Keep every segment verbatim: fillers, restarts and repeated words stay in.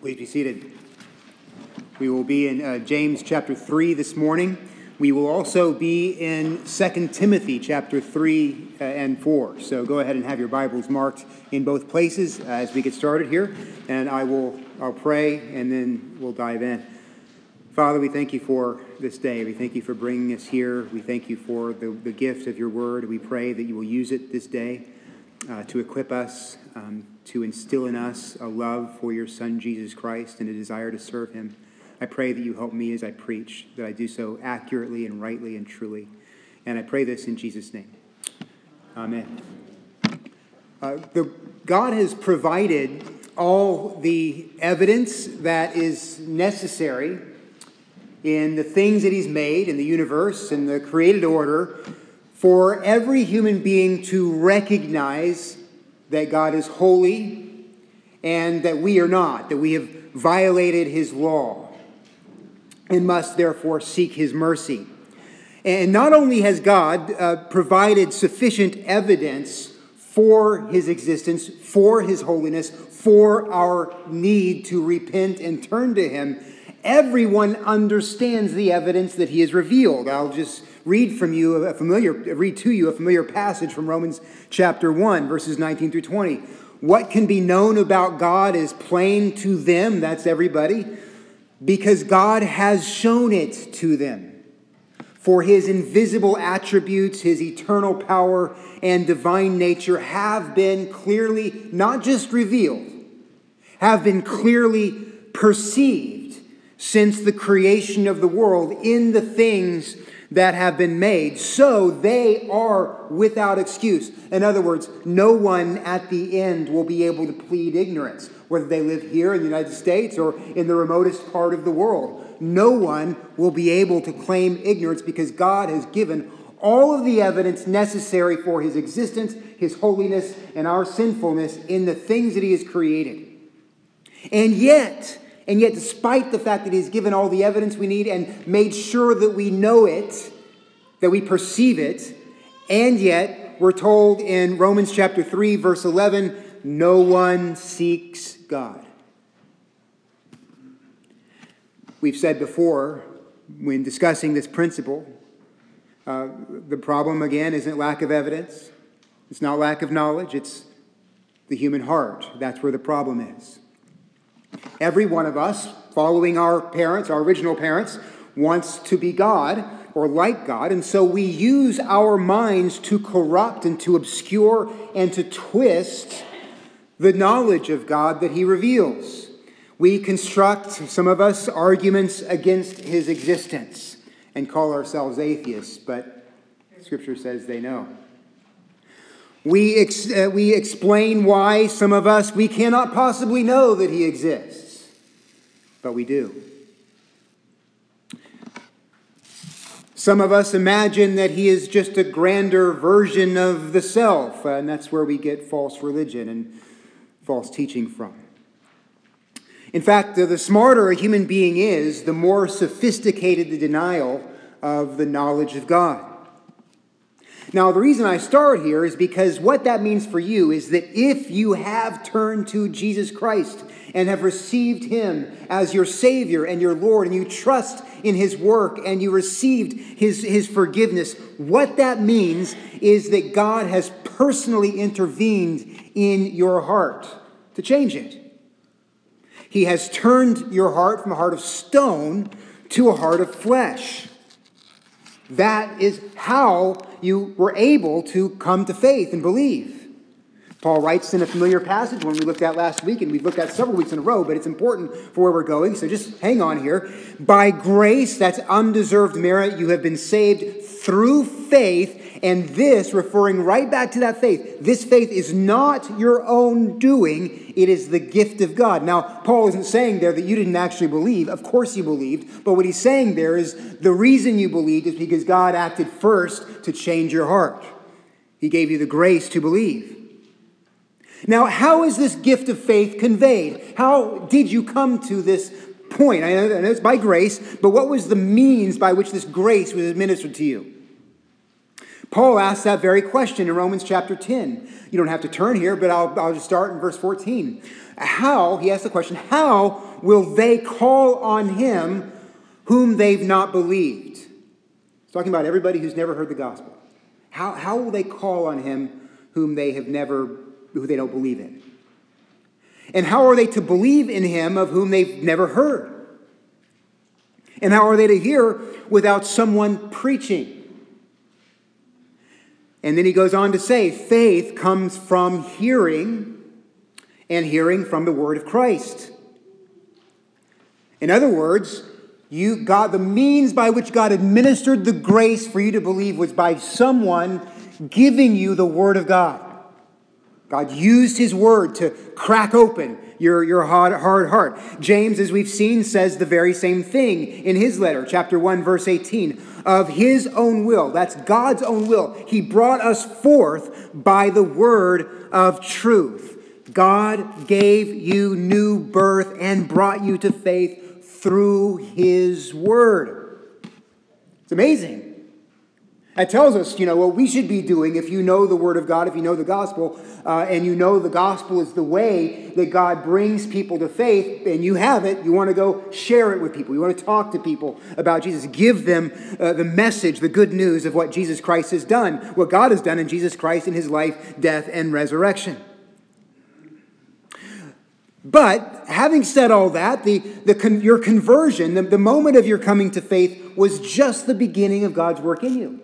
Please be seated. We will be in uh, James chapter three this morning. We will also be in Second Timothy chapter three uh, and four. So go ahead and have your Bibles marked in both places uh, as we get started here. And I will I'll pray and then we'll dive in. Father, we thank you for this day. We thank you for bringing us here. We thank you for the, the gift of your word. We pray that you will use it this day uh, to equip us, um, to instill in us a love for your Son, Jesus Christ, and a desire to serve him. I pray that you help me as I preach, that I do so accurately and rightly and truly. And I pray this in Jesus' name. Amen. Uh, the, God has provided all the evidence that is necessary in the things that he's made in the universe and the created order for every human being to recognize that God is holy and that we are not, that we have violated his law and must therefore seek his mercy. And not only has God uh, provided sufficient evidence for his existence, for his holiness, for our need to repent and turn to him, everyone understands the evidence that he has revealed. I'll just read from you a familiar, read to you a familiar passage from Romans chapter one, verses nineteen through twenty. What can be known about God is plain to them, that's everybody, because God has shown it to them. For his invisible attributes, his eternal power and divine nature have been clearly, not just revealed, have been clearly perceived since the creation of the world in the things that have been made. So they are without excuse. In other words, no one at the end will be able to plead ignorance, whether they live here in the United States or in the remotest part of the world. No one will be able to claim ignorance because God has given all of the evidence necessary for his existence, his holiness, and our sinfulness in the things that he has created. And yet, and yet despite the fact that he's given all the evidence we need and made sure that we know it, that we perceive it, and yet we're told in Romans chapter three, verse eleven, no one seeks God. We've said before, when discussing this principle, uh, the problem, again, isn't lack of evidence. It's not lack of knowledge. It's the human heart. That's where the problem is. Every one of us, following our parents, our original parents, wants to be God or like God, and so we use our minds to corrupt and to obscure and to twist the knowledge of God that he reveals. We construct, some of us, arguments against his existence and call ourselves atheists, but Scripture says they know. We, ex- uh, we explain why, some of us, we cannot possibly know that he exists, but we do. Some of us imagine that he is just a grander version of the self, and that's where we get false religion and false teaching from. In fact, the smarter a human being is, the more sophisticated the denial of the knowledge of God. Now, the reason I start here is because what that means for you is that if you have turned to Jesus Christ and have received him as your Savior and your Lord, and you trust in his work and you received his, his forgiveness, what that means is that God has personally intervened in your heart to change it. He has turned your heart from a heart of stone to a heart of flesh. That is how you were able to come to faith and believe. Paul writes in a familiar passage, one we looked at last week, and we've looked at several weeks in a row, but it's important for where we're going, so just hang on here. By grace, that's undeserved merit, you have been saved through faith, and this, referring right back to that faith, this faith is not your own doing, it is the gift of God. Now, Paul isn't saying there that you didn't actually believe. Of course you believed, but what he's saying there is the reason you believed is because God acted first to change your heart. He gave you the grace to believe. Now, how is this gift of faith conveyed? How did you come to this point? I know it's by grace, but what was the means by which this grace was administered to you? Paul asks that very question in Romans chapter ten. You don't have to turn here, but I'll, I'll just start in verse fourteen. How, he asks the question, how will they call on him whom they've not believed? He's talking about everybody who's never heard the gospel. How, how will they call on him whom they have never, who they don't believe in? And how are they to believe in him of whom they've never heard? And how are they to hear without someone preaching? And then he goes on to say, faith comes from hearing, and hearing from the word of Christ. In other words, you God, the means by which God administered the grace for you to believe was by someone giving you the word of God. God used his word to crack open your, your hard, hard heart. James, as we've seen, says the very same thing in his letter, chapter one, verse eighteen. Of his own will, that's God's own will, he brought us forth by the word of truth. God gave you new birth and brought you to faith through his word. It's amazing. That tells us, you know, what we should be doing if you know the word of God, if you know the gospel, uh, and you know the gospel is the way that God brings people to faith, and you have it, you want to go share it with people. You want to talk to people about Jesus. Give them uh, the message, the good news of what Jesus Christ has done, what God has done in Jesus Christ in his life, death, and resurrection. But having said all that, the, the con- your conversion, the, the moment of your coming to faith was just the beginning of God's work in you.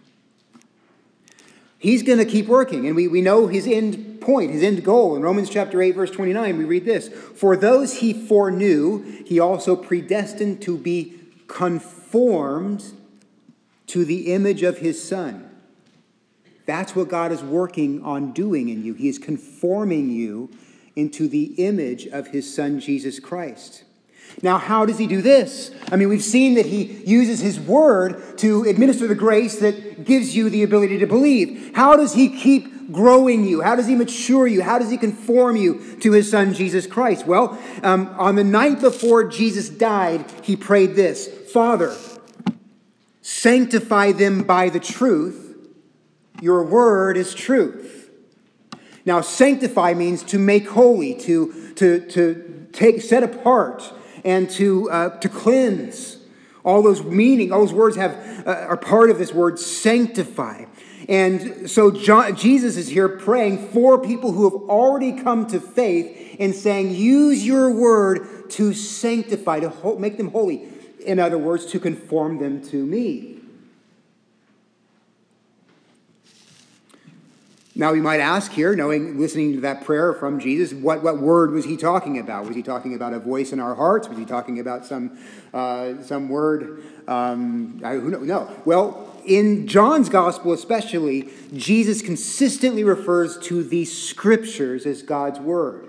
He's going to keep working, and we, we know his end point, his end goal. In Romans chapter eight, verse twenty-nine, we read this. For those he foreknew, he also predestined to be conformed to the image of his Son. That's what God is working on doing in you. He is conforming you into the image of his Son, Jesus Christ. Now, how does he do this? I mean, we've seen that he uses his word to administer the grace that gives you the ability to believe. How does he keep growing you? How does he mature you? How does he conform you to his Son, Jesus Christ? Well, um, on the night before Jesus died, he prayed this: Father, sanctify them by the truth. Your word is truth. Now, sanctify means to make holy, to, to, to take, set apart, and to uh, to cleanse. All those meaning, all those words have uh, are part of this word sanctify. And so John, Jesus is here praying for people who have already come to faith and saying, use your word to sanctify, to ho- make them holy. In other words, to conform them to me. Now we might ask here, knowing, listening to that prayer from Jesus, what, what word was he talking about? Was he talking about a voice in our hearts? Was he talking about some uh, some word? Um, I, who know, no. Well, in John's gospel especially, Jesus consistently refers to the scriptures as God's word.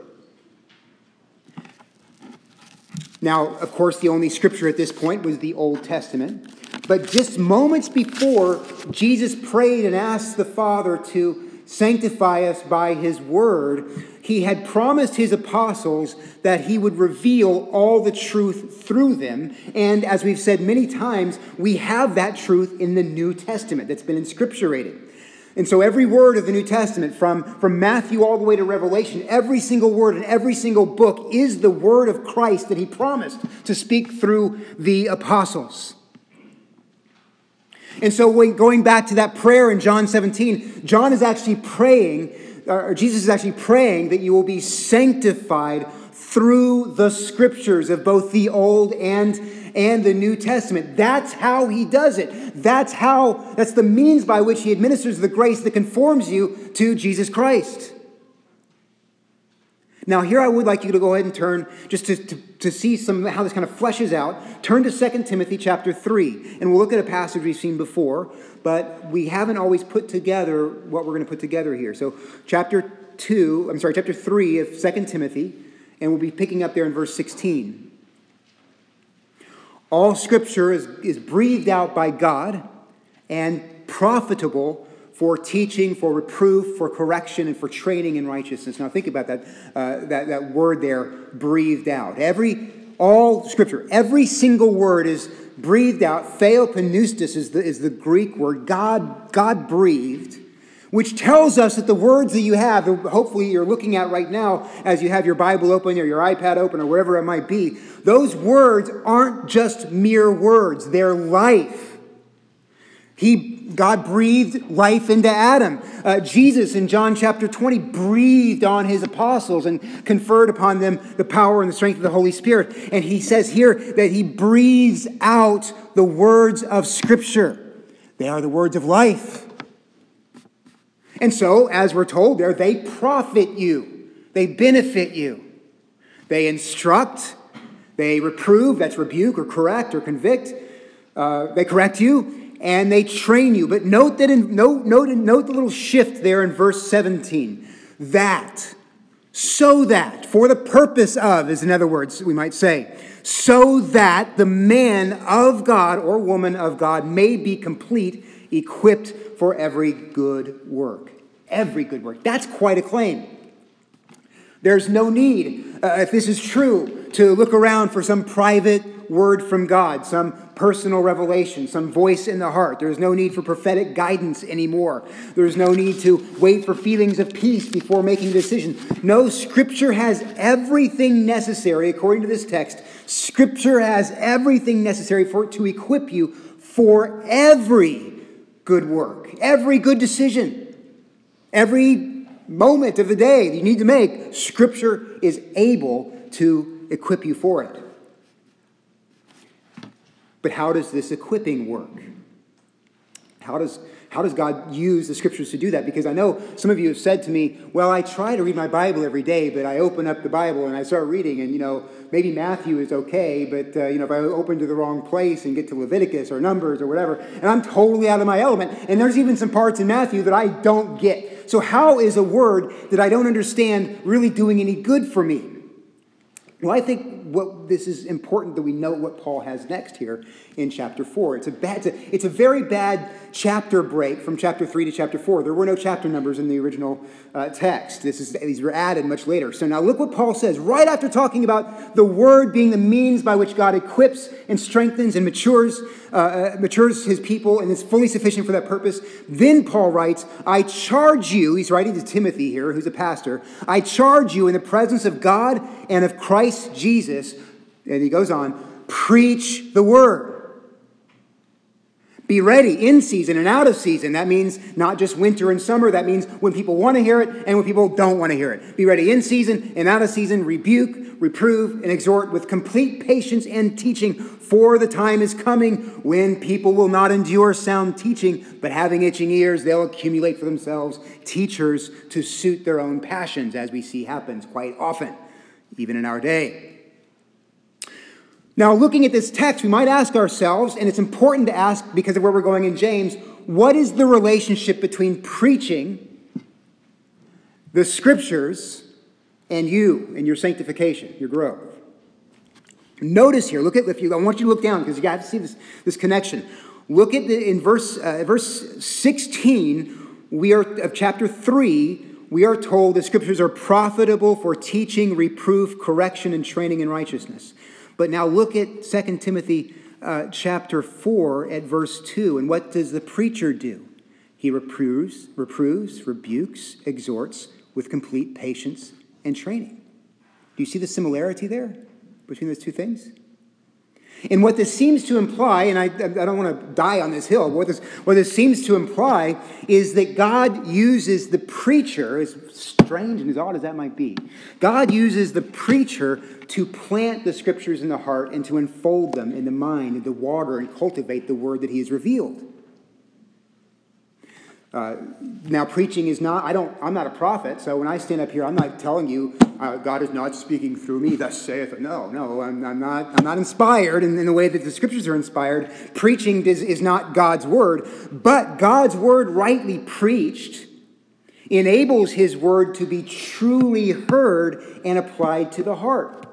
Now, of course, the only scripture at this point was the Old Testament. But just moments before, Jesus prayed and asked the Father to sanctify us by his word, he had promised his apostles that he would reveal all the truth through them. And as we've said many times, we have that truth in the New Testament that's been inscripturated. And so every word of the New Testament, from, from Matthew all the way to Revelation, every single word in every single book is the word of Christ that he promised to speak through the apostles. And so when going back to that prayer in John seventeen, John is actually praying, or Jesus is actually praying that you will be sanctified through the scriptures of both the Old and, and the New Testament. That's how he does it. That's how, that's the means by which he administers the grace that conforms you to Jesus Christ. Now, here I would like you to go ahead and turn, just to, to, to see some how this kind of fleshes out. Turn to Second Timothy chapter three, and we'll look at a passage we've seen before, but we haven't always put together what we're going to put together here. So chapter two, I'm sorry, chapter three of Second Timothy, and we'll be picking up there in verse sixteen. All scripture is, is breathed out by God and profitable for teaching, for reproof, for correction, and for training in righteousness. Now think about that, uh, that, that word there, breathed out. Every, all Scripture, every single word is breathed out. Theopneustos is the, is the Greek word. God, God breathed, which tells us that the words that you have, hopefully you're looking at right now as you have your Bible open or your iPad open or wherever it might be, those words aren't just mere words. They're life. He, God breathed life into Adam. Uh, Jesus in John chapter twenty breathed on his apostles and conferred upon them the power and the strength of the Holy Spirit. And he says here that he breathes out the words of Scripture. They are the words of life. And so, as we're told there, they profit you. They benefit you. They instruct. They reprove, that's rebuke or correct or convict. Uh, they correct you, and they train you. But note that in note, note, note the little shift there in verse seventeen. That, so that, for the purpose of, is in other words, we might say, so that the man of God or woman of God may be complete, equipped for every good work. Every good work. That's quite a claim. There's no need, uh, if this is true, to look around for some private word from God, some personal revelation, some voice in the heart. There's no need for prophetic guidance anymore. There's no need to wait for feelings of peace before making a decision. No, Scripture has everything necessary, according to this text. Scripture has everything necessary for it to equip you for every good work, every good decision, every moment of the day that you need to make. Scripture is able to equip you for it. But how does this equipping work? How does, how does God use the Scriptures to do that? Because I know some of you have said to me, well, I try to read my Bible every day, but I open up the Bible and I start reading, and, you know, maybe Matthew is okay, but, uh, you know, if I open to the wrong place and get to Leviticus or Numbers or whatever, and I'm totally out of my element, and there's even some parts in Matthew that I don't get. So how is a word that I don't understand really doing any good for me? Well, I think what this is important that we note what Paul has next here in chapter four. It's a bad, it's a, it's a very bad chapter break from chapter three to chapter four. There were no chapter numbers in the original uh, text. This is these were added much later. So now look what Paul says right after talking about the word being the means by which God equips and strengthens and matures uh, matures his people and is fully sufficient for that purpose. Then Paul writes, "I charge you," he's writing to Timothy here, who's a pastor, "I charge you in the presence of God and of Christ Jesus," and he goes on, "preach the word. Be ready in season and out of season." That means not just winter and summer. That means when people want to hear it and when people don't want to hear it. Be ready in season and out of season. Rebuke, reprove, and exhort with complete patience and teaching. For the time is coming when people will not endure sound teaching, but having itching ears, they'll accumulate for themselves teachers to suit their own passions, as we see happens quite often, even in our day. Now, looking at this text, we might ask ourselves, and it's important to ask because of where we're going in James, what is the relationship between preaching, the Scriptures, and you and your sanctification, your growth? Notice here, look at, if you, I want you to look down because you got to see this, this connection. Look at the, in verse uh, verse sixteen, we are of chapter three. We are told the Scriptures are profitable for teaching, reproof, correction, and training in righteousness. But now look at Second Timothy uh, chapter four at verse two. And what does the preacher do? He reproves, reproves, rebukes, exhorts with complete patience and training. Do you see the similarity there between those two things? And what this seems to imply, and I, I don't want to die on this hill, what this, what this seems to imply is that God uses the preacher, as strange and as odd as that might be, God uses the preacher to plant the Scriptures in the heart and to enfold them in the mind and to water and cultivate the word that he has revealed. Uh, now, preaching is not, I don't, I'm not a prophet, so when I stand up here, I'm not telling you uh, God is not speaking through me, thus saith. No, no, I'm, I'm not I'm not inspired in, in the way that the Scriptures are inspired. Preaching is, is not God's word, but God's word rightly preached enables his word to be truly heard and applied to the heart.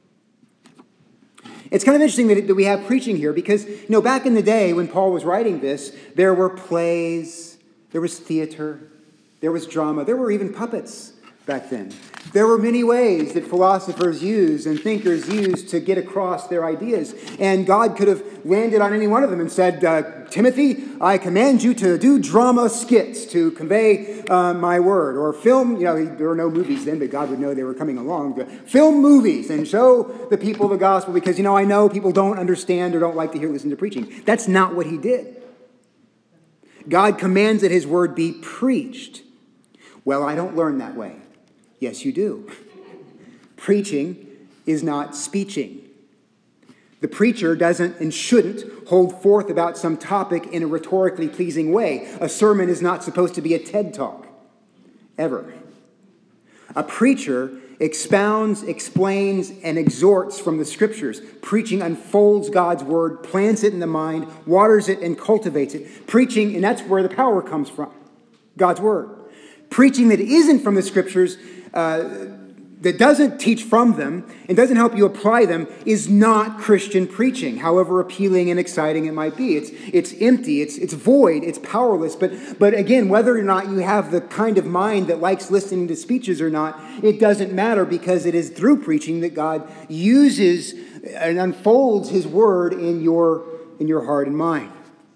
It's kind of interesting that, that we have preaching here because, you know, back in the day when Paul was writing this, there were plays, there was theater, there was drama, there were even puppets. back then. There were many ways that philosophers used and thinkers used to get across their ideas. And God could have landed on any one of them and said, uh, Timothy, I command you to do drama skits to convey uh, my word. Or film, you know, there were no movies then, but God would know they were coming along. Film movies and show the people the gospel because, you know, I know people don't understand or don't like to hear, listen to preaching. That's not what he did. God commands that his word be preached. Well, I don't learn that way. Yes, you do. Preaching is not speeching. The preacher doesn't and shouldn't hold forth about some topic in a rhetorically pleasing way. A sermon is not supposed to be a TED Talk, ever. A preacher expounds, explains, and exhorts from the Scriptures. Preaching unfolds God's word, plants it in the mind, waters it, and cultivates it. Preaching, and that's where the power comes from, God's word. Preaching that isn't from the Scriptures, uh, that doesn't teach from them and doesn't help you apply them, is not Christian preaching, however appealing and exciting it might be. It's it's empty, it's it's void, it's powerless. But but again, whether or not you have the kind of mind that likes listening to speeches or not, it doesn't matter, because it is through preaching that God uses and unfolds his word in your in your heart and mind.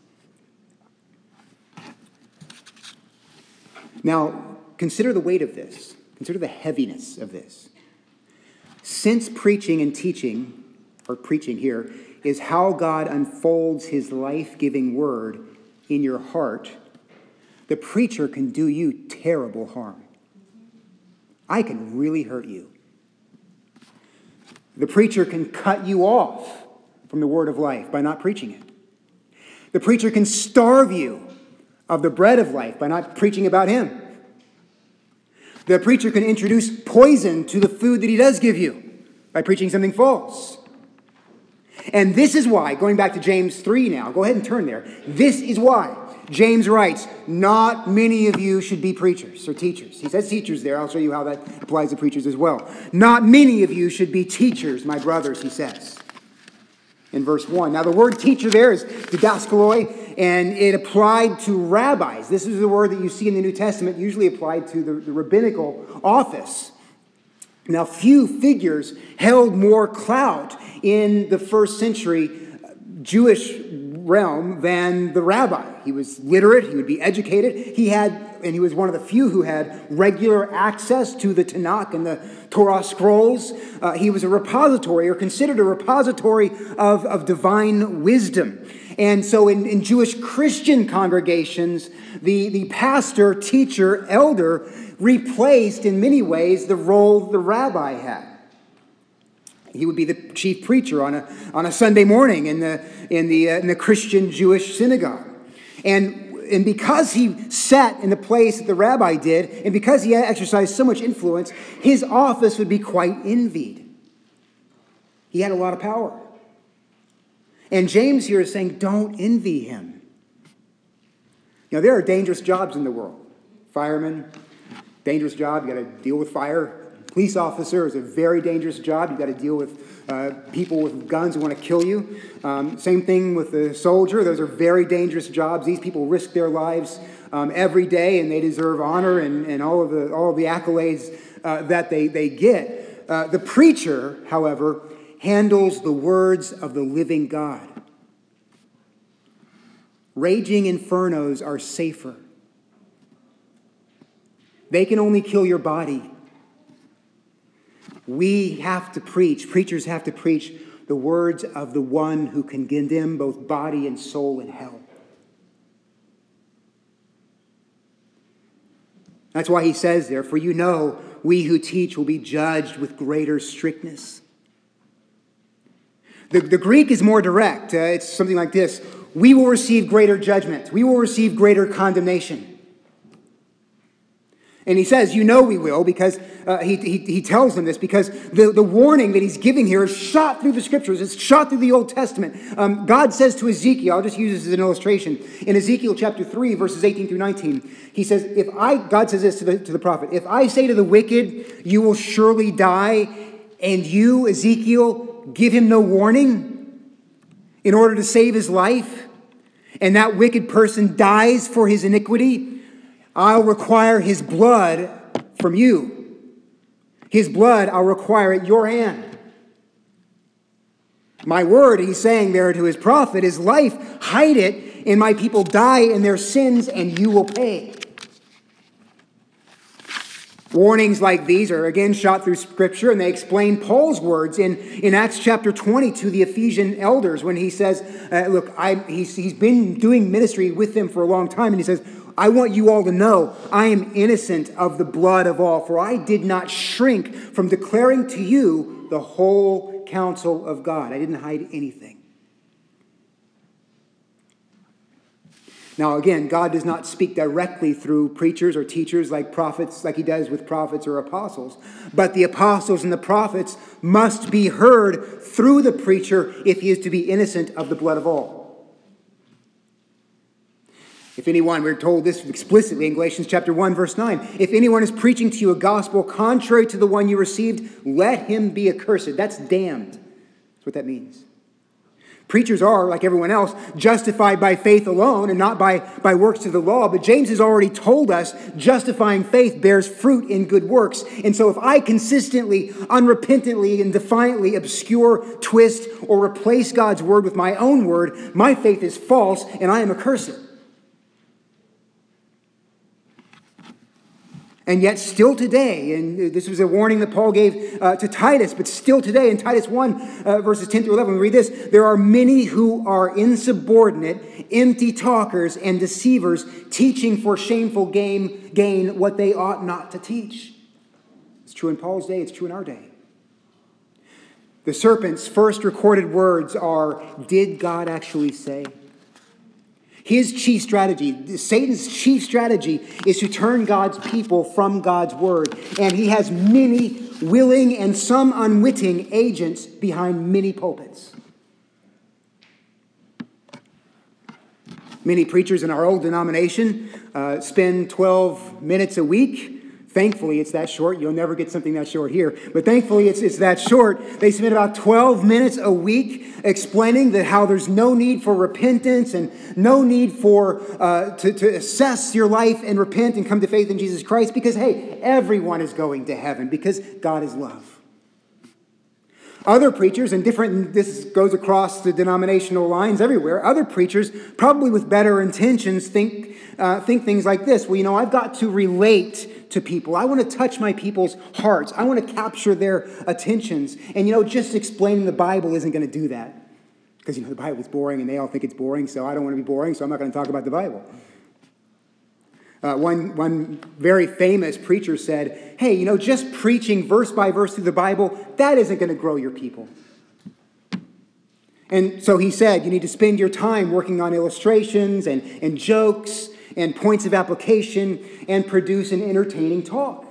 Now, consider the weight of this. Consider the heaviness of this. Since preaching and teaching, or preaching here, is how God unfolds his life-giving word in your heart, the preacher can do you terrible harm. I can really hurt you. The preacher can cut you off from the word of life by not preaching it. The preacher can starve you of the bread of life by not preaching about him. The preacher can introduce poison to the food that he does give you by preaching something false. And this is why, going back to James three now, go ahead and turn there. This is why James writes, not many of you should be preachers or teachers. He says teachers there. I'll show you how that applies to preachers as well. Not many of you should be teachers, my brothers, he says in verse one. Now the word teacher there is didaskaloi, and it applied to rabbis. This is the word that you see in the New Testament, usually applied to the, the rabbinical office. Now, few figures held more clout in the first century Jewish realm than the rabbi. He was literate, he would be educated, he had, and he was one of the few who had regular access to the Tanakh and the Torah scrolls. Uh, he was a repository, or considered a repository of, of divine wisdom. And so in, in Jewish Christian congregations, the, the pastor, teacher, elder replaced in many ways the role the rabbi had. He would be the chief preacher on a, on a Sunday morning in the, in the, uh, in the Christian Jewish synagogue. And, and because he sat in the place that the rabbi did, and because he exercised so much influence, his office would be quite envied. He had a lot of power. And James here is saying, don't envy him. You know, there are dangerous jobs in the world. Fireman, dangerous job. You got to deal with fire. Police officer is a very dangerous job. You got to deal with uh, people with guns who want to kill you. Um, same thing with the soldier. Those are very dangerous jobs. These people risk their lives um, every day, and they deserve honor and, and all of the all of the accolades uh, that they they get. Uh, the preacher, however, handles the words of the living God. Raging infernos are safer. They can only kill your body. We have to preach, preachers have to preach the words of the one who can condemn both body and soul in hell. That's why he says there, for you know, we who teach will be judged with greater strictness. The, the Greek is more direct. Uh, it's something like this. We will receive greater judgment. We will receive greater condemnation. And he says, you know we will, because uh, he, he, he tells them this, because the, the warning that he's giving here is shot through the Scriptures. It's shot through the Old Testament. Um, God says to Ezekiel, I'll just use this as an illustration. In Ezekiel chapter three, verses eighteen through nineteen, he says, if I, God says this to the, to the prophet, if I say to the wicked, you will surely die, and you, Ezekiel, give him no warning in order to save his life, and that wicked person dies for his iniquity, I'll require his blood from you His blood I'll require at your hand. My word," he's saying there to his prophet, "is life. Hide it, and my people die in their sins, and you will pay." Warnings like these are again shot through Scripture, and they explain Paul's words in, in Acts chapter twenty to the Ephesian elders when he says, uh, look, I, he's, he's been doing ministry with them for a long time, and he says, "I want you all to know I am innocent of the blood of all, for I did not shrink from declaring to you the whole counsel of God." I didn't hide anything. Now, again, God does not speak directly through preachers or teachers like prophets, like he does with prophets or apostles. But the apostles and the prophets must be heard through the preacher if he is to be innocent of the blood of all. If anyone, we're told this explicitly in Galatians chapter one, verse nine, "If anyone is preaching to you a gospel contrary to the one you received, let him be accursed." That's damned. That's what that means. Preachers are, like everyone else, justified by faith alone and not by, by works of the law. But James has already told us justifying faith bears fruit in good works. And so if I consistently, unrepentantly, and defiantly obscure, twist, or replace God's word with my own word, my faith is false and I am accursed. And yet still today, and this was a warning that Paul gave uh, to Titus, but still today in Titus one, uh, verses ten through eleven, we read this: "There are many who are insubordinate, empty talkers, and deceivers, teaching for shameful gain, gain what they ought not to teach." It's true in Paul's day, it's true in our day. The serpent's first recorded words are, "Did God actually say?" His chief strategy, Satan's chief strategy, is to turn God's people from God's word. And he has many willing and some unwitting agents behind many pulpits. Many preachers in our old denomination uh, spend twelve minutes a week. Thankfully, it's that short. You'll never get something that short here. But thankfully, it's, it's that short. They spend about twelve minutes a week explaining that how there's no need for repentance and no need for uh, to, to assess your life and repent and come to faith in Jesus Christ because, hey, everyone is going to heaven because God is love. Other preachers, and different, this goes across the denominational lines everywhere, other preachers, probably with better intentions, think uh, think things like this. Well, you know, I've got to relate to people. I want to touch my people's hearts. I want to capture their attentions. And, you know, just explaining the Bible isn't going to do that. Because, you know, the Bible is boring and they all think it's boring, so I don't want to be boring, so I'm not going to talk about the Bible. Uh, one, one very famous preacher said, hey, you know, just preaching verse by verse through the Bible, that isn't going to grow your people. And so he said, you need to spend your time working on illustrations and, and jokes and points of application and produce an entertaining talk.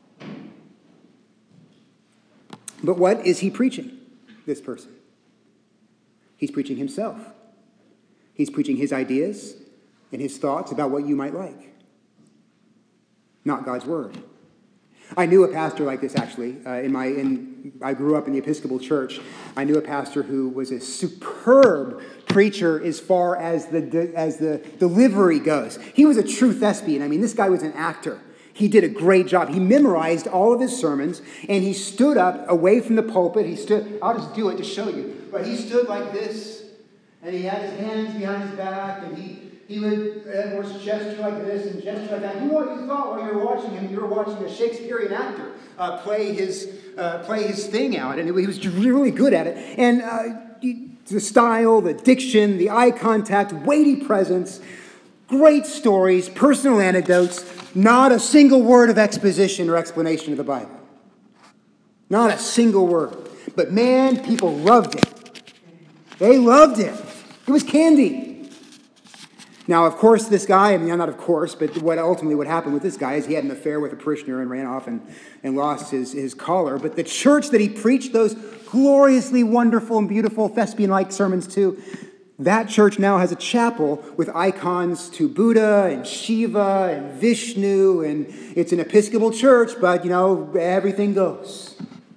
But what is he preaching, this person? He's preaching himself. He's preaching his ideas and his thoughts about what you might like. Not God's word. I knew a pastor like this, actually. Uh, in my, in, I grew up in the Episcopal Church. I knew a pastor who was a superb preacher as far as the as the delivery goes. He was a true thespian. I mean, this guy was an actor. He did a great job. He memorized all of his sermons, and he stood up away from the pulpit. He stood. I'll just do it to show you. But he stood like this, and he had his hands behind his back, and he. He would, of course, gesture like this and gesture like that. You, you thought while you were watching him, you were watching a Shakespearean actor uh, play his uh, play his thing out, and he was really good at it. And uh, the style, the diction, the eye contact, weighty presence, great stories, personal anecdotes, not a single word of exposition or explanation of the Bible. Not a single word. But man, people loved it. They loved it. It was candy. Now, of course, this guy, I mean, not of course, but what ultimately what happened with this guy is he had an affair with a parishioner and ran off and, and lost his, his collar. But the church that he preached those gloriously wonderful and beautiful thespian-like sermons to, that church now has a chapel with icons to Buddha and Shiva and Vishnu, and it's an Episcopal church, but, you know, everything goes.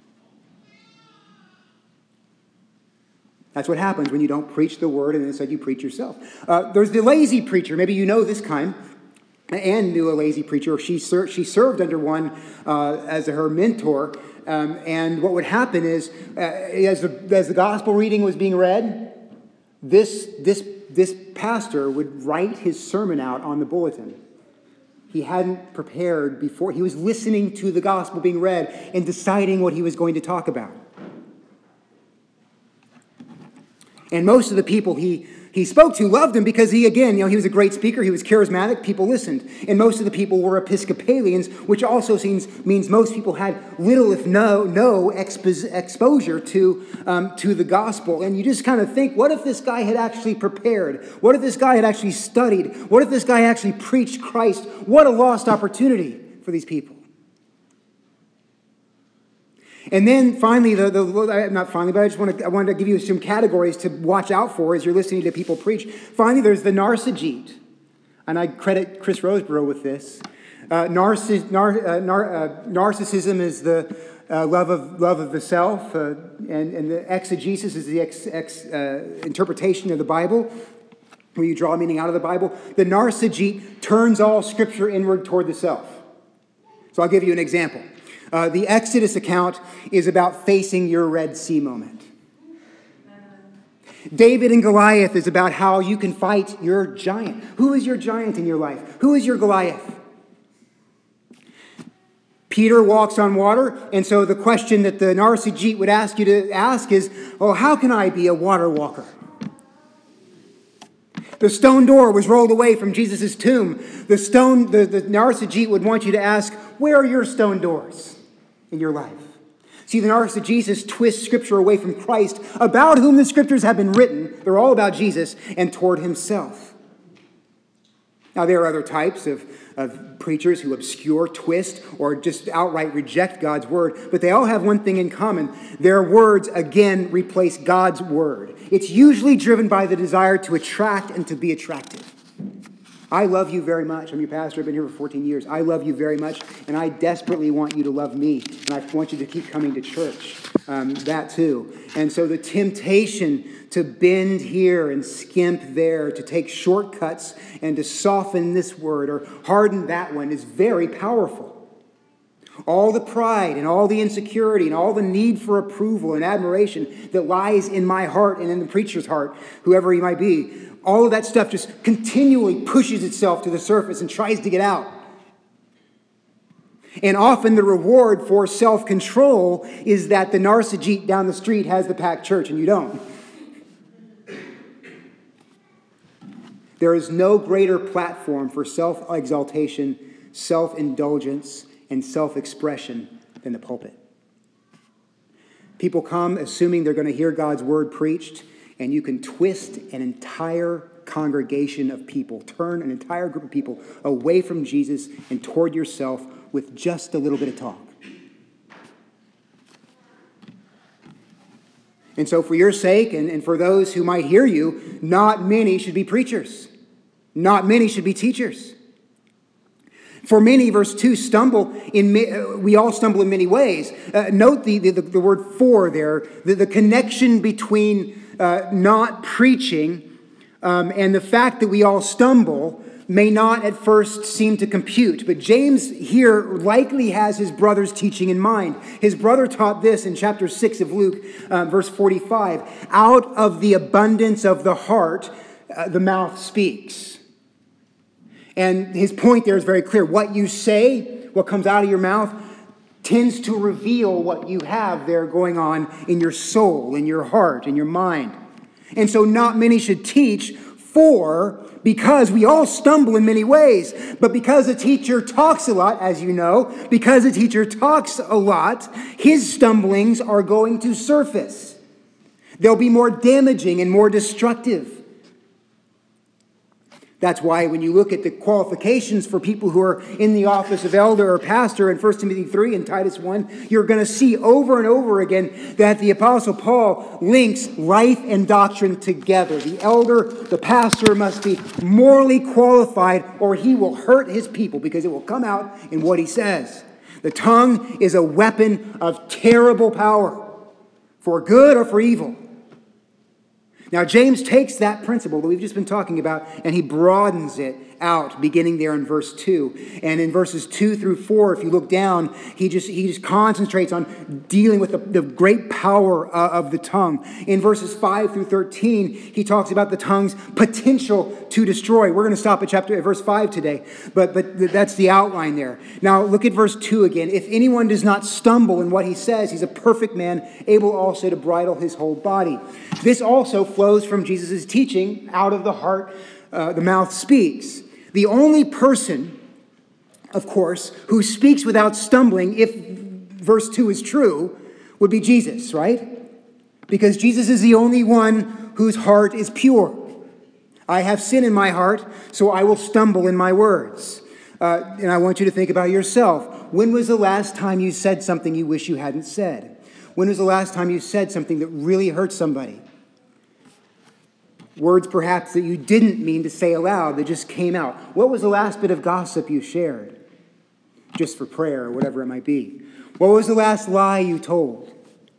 That's what happens when you don't preach the word and instead you preach yourself. Uh, there's the lazy preacher. Maybe you know this kind. Anne knew a lazy preacher. She, ser- she served under one uh, as her mentor. Um, and what would happen is, uh, as, the, as the gospel reading was being read, this, this, this pastor would write his sermon out on the bulletin. He hadn't prepared before. He was listening to the gospel being read and deciding what he was going to talk about. And most of the people he, he spoke to loved him because he, again, you know, he was a great speaker. He was charismatic. People listened. And most of the people were Episcopalians, which also seems, means most people had little, if no, no expo- exposure to, um, to the gospel. And you just kind of think, what if this guy had actually prepared? What if this guy had actually studied? What if this guy actually preached Christ? What a lost opportunity for these people. And then finally, the, the not finally, but I just want to I wanted to give you some categories to watch out for as you're listening to people preach. Finally, there's the narcissist, and I credit Chris Roseborough with this. Uh, narciss, nar, uh, nar, uh, narcissism is the uh, love of love of the self, uh, and, and the exegesis is the ex, ex, uh, interpretation of the Bible, where you draw meaning out of the Bible. The narcissist turns all Scripture inward toward the self. So I'll give you an example. Uh, the Exodus account is about facing your Red Sea moment. David and Goliath is about how you can fight your giant. Who is your giant in your life? Who is your Goliath? Peter walks on water, and so the question that the narcissist would ask you to ask is, oh, how can I be a water walker? The stone door was rolled away from Jesus' tomb. The stone, the, the narcissist would want you to ask, where are your stone doors in your life? See, the narcissist twists Scripture away from Christ, about whom the Scriptures have been written. They're all about Jesus, and toward himself. Now, there are other types of, of preachers who obscure, twist, or just outright reject God's word, but they all have one thing in common. Their words, again, replace God's word. It's usually driven by the desire to attract and to be attractive. I love you very much. I'm your pastor. I've been here for fourteen years. I love you very much, and I desperately want you to love me, and I want you to keep coming to church. Um, that too. And so the temptation to bend here and skimp there, to take shortcuts and to soften this word or harden that one is very powerful. All the pride and all the insecurity and all the need for approval and admiration that lies in my heart and in the preacher's heart, whoever he might be, all of that stuff just continually pushes itself to the surface and tries to get out. And often the reward for self-control is that the narcissist down the street has the packed church and you don't. There is no greater platform for self-exaltation, self-indulgence, and self-expression than the pulpit. People come assuming they're going to hear God's word preached, and you can twist an entire congregation of people, turn an entire group of people away from Jesus and toward yourself with just a little bit of talk. And so for your sake and, and for those who might hear you, not many should be preachers. Not many should be teachers. For many, verse two, stumble in, we all stumble in many ways. Uh, note the, the, the word for there, the, the connection between uh, not preaching um, and the fact that we all stumble may not at first seem to compute. But James here likely has his brother's teaching in mind. His brother taught this in chapter six of Luke, uh, verse forty-five. Out of the abundance of the heart, uh, the mouth speaks. And his point there is very clear. What you say, what comes out of your mouth, tends to reveal what you have there going on in your soul, in your heart, in your mind. And so not many should teach, for because we all stumble in many ways. But because a teacher talks a lot, as you know, because a teacher talks a lot, his stumblings are going to surface. They'll be more damaging and more destructive. That's why when you look at the qualifications for people who are in the office of elder or pastor in First Timothy three and Titus one, you're going to see over and over again that the Apostle Paul links life and doctrine together. The elder, the pastor must be morally qualified or he will hurt his people because it will come out in what he says. The tongue is a weapon of terrible power for good or for evil. Now, James takes that principle that we've just been talking about and he broadens it out, beginning there in verse two. And in verses two through four, if you look down, he just he just concentrates on dealing with the, the great power uh, of the tongue. In verses five through thirteen, he talks about the tongue's potential to destroy. We're going to stop at chapter at verse five today, but, but that's the outline there. Now, look at verse two again. If anyone does not stumble in what he says, he's a perfect man, able also to bridle his whole body. This also flows from Jesus' teaching, out of the heart, uh, the mouth speaks. The only person, of course, who speaks without stumbling, if verse two is true, would be Jesus, right? Because Jesus is the only one whose heart is pure. I have sin in my heart, so I will stumble in my words. Uh, and I want you to think about yourself. When was the last time you said something you wish you hadn't said? When was the last time you said something that really hurt somebody? Words perhaps that you didn't mean to say aloud that just came out. What was the last bit of gossip you shared? Just for prayer or whatever it might be. What was the last lie you told?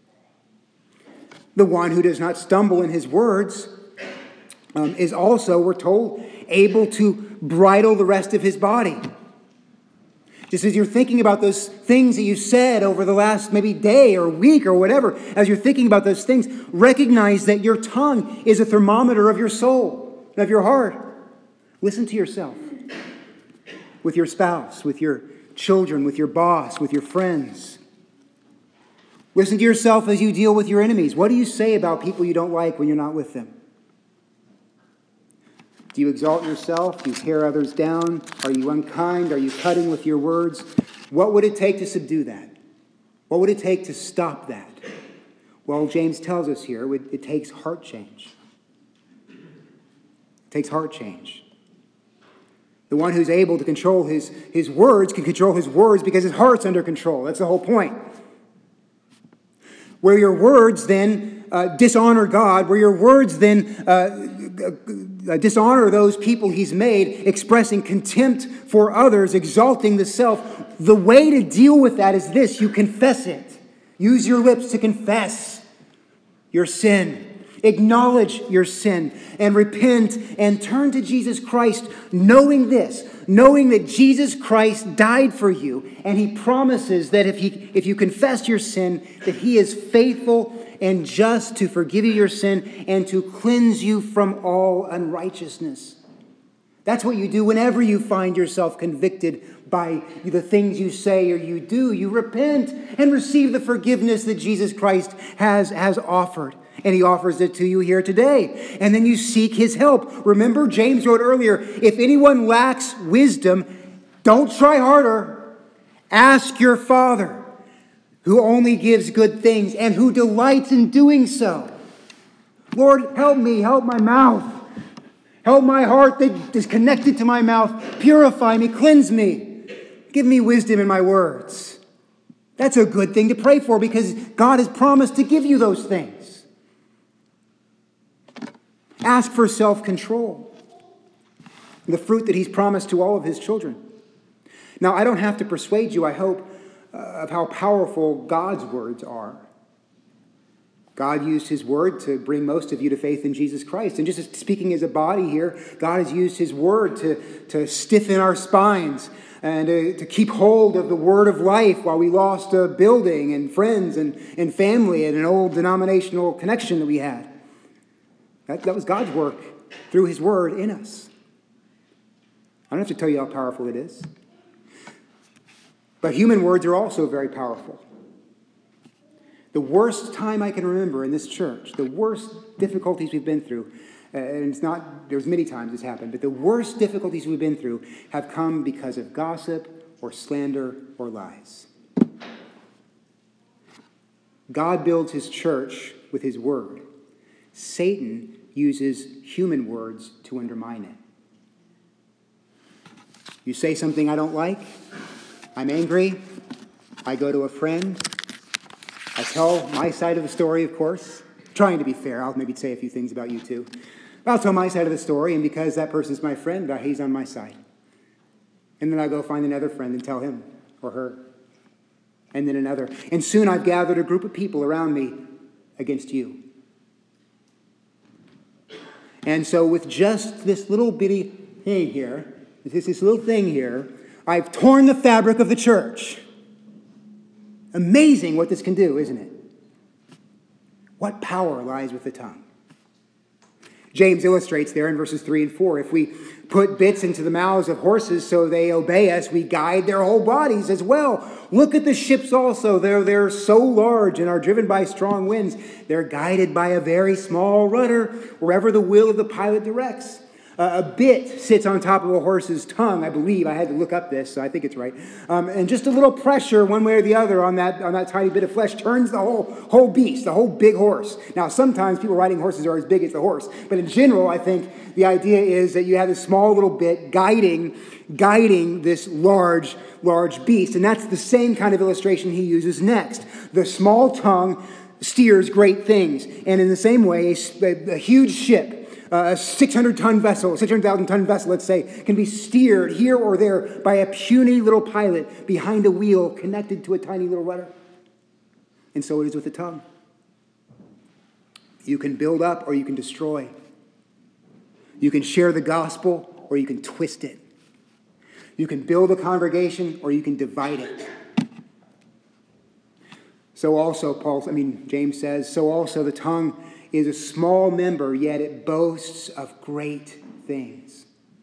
The one who does not stumble in his words um, is also, we're told, able to bridle the rest of his body. Just as you're thinking about those things that you said over the last maybe day or week or whatever, as you're thinking about those things, recognize that your tongue is a thermometer of your soul and of your heart. Listen to yourself with your spouse, with your children, with your boss, with your friends. Listen to yourself as you deal with your enemies. What do you say about people you don't like when you're not with them? Do you exalt yourself? Do you tear others down? Are you unkind? Are you cutting with your words? What would it take to subdue that? What would it take to stop that? Well, James tells us here, it takes heart change. It takes heart change. The one who's able to control his, his words can control his words because his heart's under control. That's the whole point. Where your words then uh, dishonor God, where your words then uh, uh, dishonor those people he's made, expressing contempt for others, exalting the self, the way to deal with that is this: you confess it. Use your lips to confess your sin. Acknowledge your sin and repent and turn to Jesus Christ, knowing this, knowing that Jesus Christ died for you, and he promises that if he if you confess your sin, that he is faithful and just to forgive you your sin and to cleanse you from all unrighteousness. That's what you do whenever you find yourself convicted by the things you say or you do. You repent and receive the forgiveness that Jesus Christ has, has offered. And he offers it to you here today. And then you seek his help. Remember, James wrote earlier, if anyone lacks wisdom, don't try harder. Ask your Father, who only gives good things and who delights in doing so. Lord, help me, help my mouth. Help my heart that is connected to my mouth. Purify me, cleanse me. Give me wisdom in my words. That's a good thing to pray for because God has promised to give you those things. Ask for self-control, the fruit that he's promised to all of his children. Now, I don't have to persuade you, I hope, uh, of how powerful God's words are. God used his word to bring most of you to faith in Jesus Christ. And just as speaking as a body here, God has used his word to, to stiffen our spines and uh, to keep hold of the word of life while we lost a building and friends and, and family and an old denominational connection that we had. That, that was God's work through his word in us. I don't have to tell you how powerful it is. But human words are also very powerful. The worst time I can remember in this church, the worst difficulties we've been through, and it's not, there's many times it's happened, but the worst difficulties we've been through have come because of gossip or slander or lies. God builds his church with his word. Satan uses human words to undermine it. You say something I don't like, I'm angry, I go to a friend, I tell my side of the story, of course, trying to be fair. I'll maybe say a few things about you too. I'll tell my side of the story, and because that person's my friend, he's on my side. And then I go find another friend and tell him or her. And then another. And soon I've gathered a group of people around me against you. And so with just this little bitty thing here, this, this little thing here, I've torn the fabric of the church. Amazing what this can do, isn't it? What power lies with the tongue? James illustrates there in verses three and four, if we put bits into the mouths of horses so they obey us, we guide their whole bodies as well. Look at the ships also. They're, they're so large and are driven by strong winds. They're guided by a very small rudder wherever the will of the pilot directs. Uh, a bit sits on top of a horse's tongue, I believe. I had to look up this, so I think it's right. Um, and just a little pressure one way or the other on that on that tiny bit of flesh turns the whole whole beast, the whole big horse. Now, sometimes people riding horses are as big as the horse. But in general, I think the idea is that you have this small little bit guiding, guiding this large, large beast. And that's the same kind of illustration he uses next. The small tongue steers great things. And in the same way, a, a huge ship, a six hundred ton vessel, six hundred thousand ton vessel, let's say, can be steered here or there by a puny little pilot behind a wheel connected to a tiny little rudder. And so it is with the tongue. You can build up or you can destroy. You can share the gospel or you can twist it. You can build a congregation or you can divide it. So also, Paul, I mean, James says, so also the tongue is a small member, yet it boasts of great things.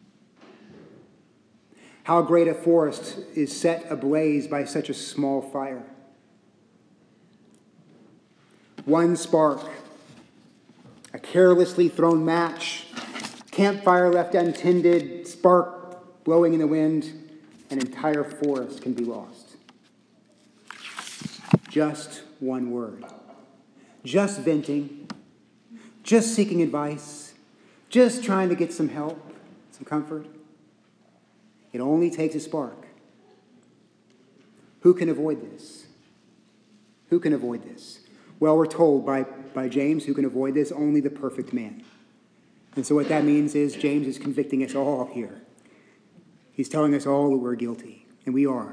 How great a forest is set ablaze by such a small fire. One spark, a carelessly thrown match, campfire left untended, spark blowing in the wind, an entire forest can be lost. Just one word. Just venting. Just seeking advice, just trying to get some help, some comfort. It only takes a spark. Who can avoid this? Who can avoid this? Well, we're told by, by James, who can avoid this? Only the perfect man. And so what that means is James is convicting us all here. He's telling us all that we're guilty, and we are.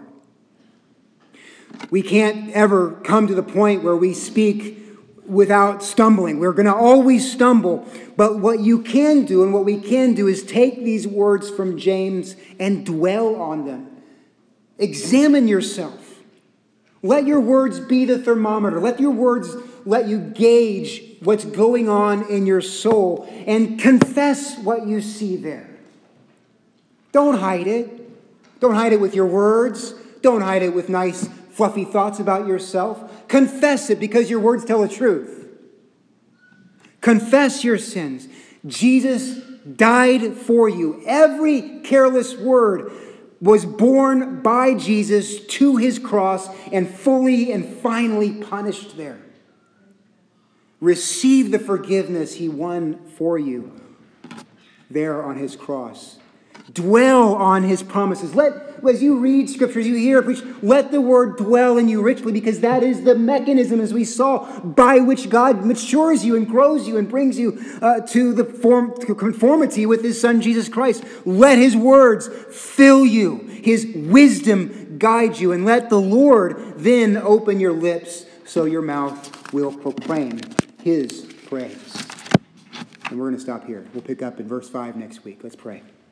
We can't ever come to the point where we speak without stumbling. We're going to always stumble. But what you can do and what we can do is take these words from James and dwell on them. Examine yourself. Let your words be the thermometer. Let your words let you gauge what's going on in your soul and confess what you see there. Don't hide it. Don't hide it with your words. Don't hide it with nice fluffy thoughts about yourself. Confess it because your words tell the truth. Confess your sins. Jesus died for you. Every careless word was borne by Jesus to his cross and fully and finally punished there. Receive the forgiveness he won for you there on his cross. Dwell on his promises. Let, as you read scriptures, you hear preach, let the word dwell in you richly, because that is the mechanism, as we saw, by which God matures you and grows you and brings you uh, to the form, to conformity with his son, Jesus Christ. Let his words fill you, his wisdom guide you, and let the Lord then open your lips so your mouth will proclaim his praise. And we're going to stop here. We'll pick up in verse five next week. Let's pray.